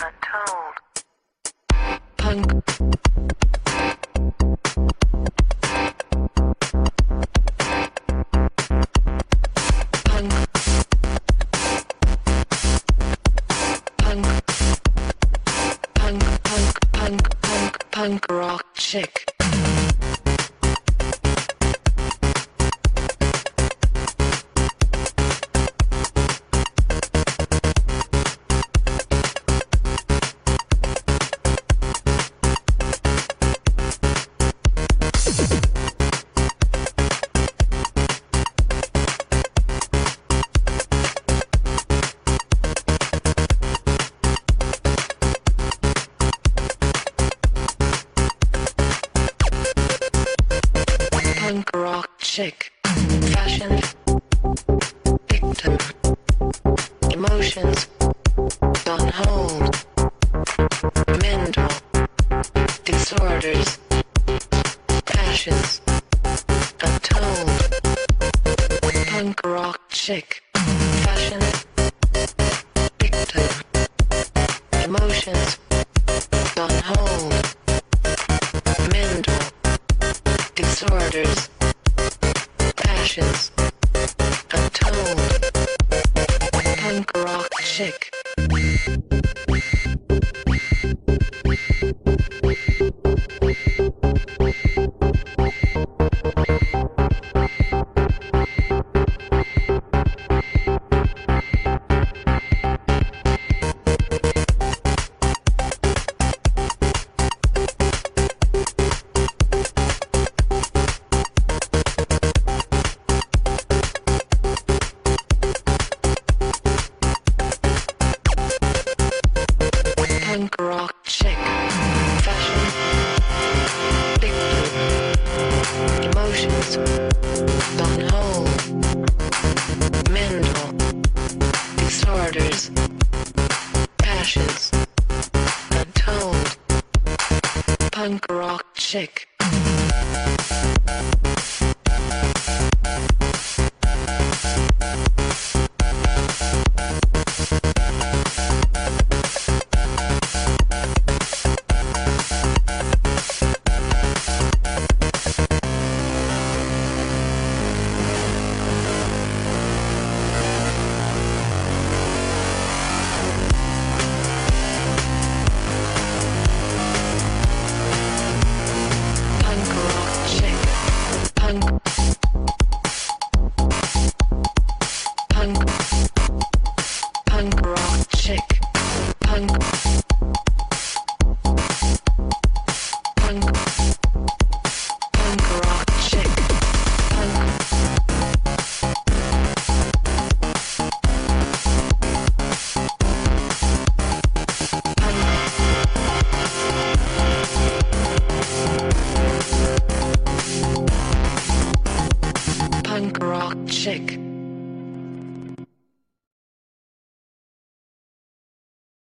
Untold. Punk. Punk. Punk. Punk. Punk. Punk. Punk. Punk rock chick. Punk rock chick. Fashion. Victim. Emotions. On hold. Mental. Disorders. Passions. Untold. Punk rock chick. Fashion. Victim. Emotions. On hold. Mental. Disorders, passions, untold, punk rock chick. Punk rock chick. Fashion. Victim. Emotions. On hold. Mental. Disorders. Passions. Untold. Punk rock chick. Punk rock chick. Punk. Punk. Punk rock chick. Punk. Punk. Punk rock chick. Punk. Punk rock chick.